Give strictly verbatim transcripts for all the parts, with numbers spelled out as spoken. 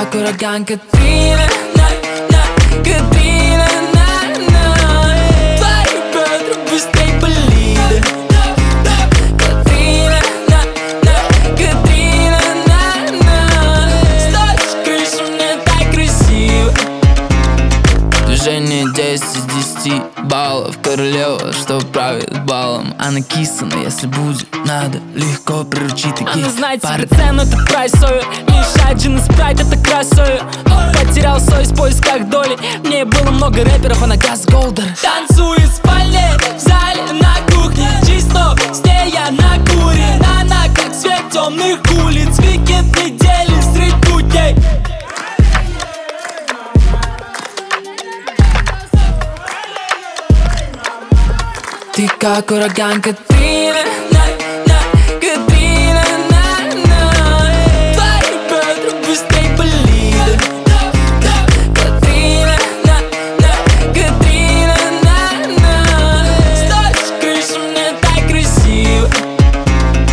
как ураган Катрина, на, на, Катрина, на, на. Твои бедра быстрей болида. Катрина, на, на, Катрина, на, на. Стой с крыши, мне так красиво. Движение десять из десяти баллов. Королева, что правит балом. Она киса, но если будет надо, легко приручить таких. Она знает себе цену, это прайс овер. Мешает джин и спрайт, это кроссовер. Потерял совесть в поисках доли. Мне было много рэперов, она газ голдер. Танцую в спальне, в зале, на кухне. Чисто, с ней я накурен. Она как свет темных улиц. Викенд недели, стрит дней. Ты как ураган Катрина, на, на, Катрина, на, на. Твои бедра быстрей болида. Катрина, на, на, Катрина, на, на. Стой с крыши, мне так красиво.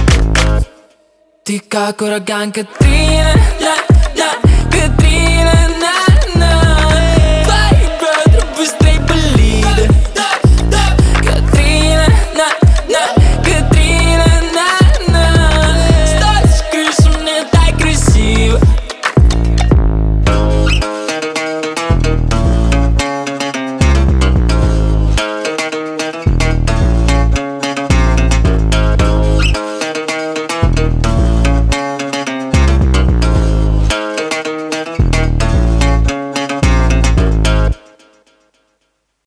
Ты как ураган Катрина, на, на, Катрина,